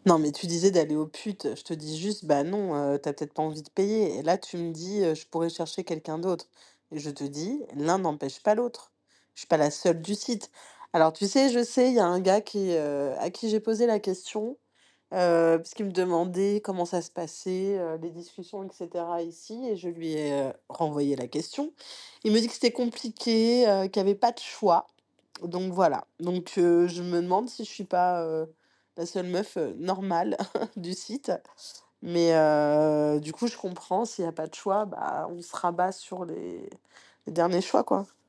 Non, mais tu disais d'aller aux putes. Je te dis juste: «Bah non, tu peut-être pas envie de payer» et là, tu me dis: «Je pourrais chercher quelqu'un d'autre» et je te dis: «L'un n'empêche pas l'autre». Je suis pas la seule du site. Alors tu sais, je sais, il y a un gars à qui j'ai posé la question, parce qu'il me demandait comment ça se passait, les discussions et cetera ici et je lui ai, renvoyé la question. Il me dit que c'était compliqué, qu'il y avait pas de choix. Donc voilà, donc je me demande si je suis pas, la seule meuf, normale du site. Mais du coup, je comprends s'il y a pas de choix, bah, on se rabat sur les derniers choix, quoi.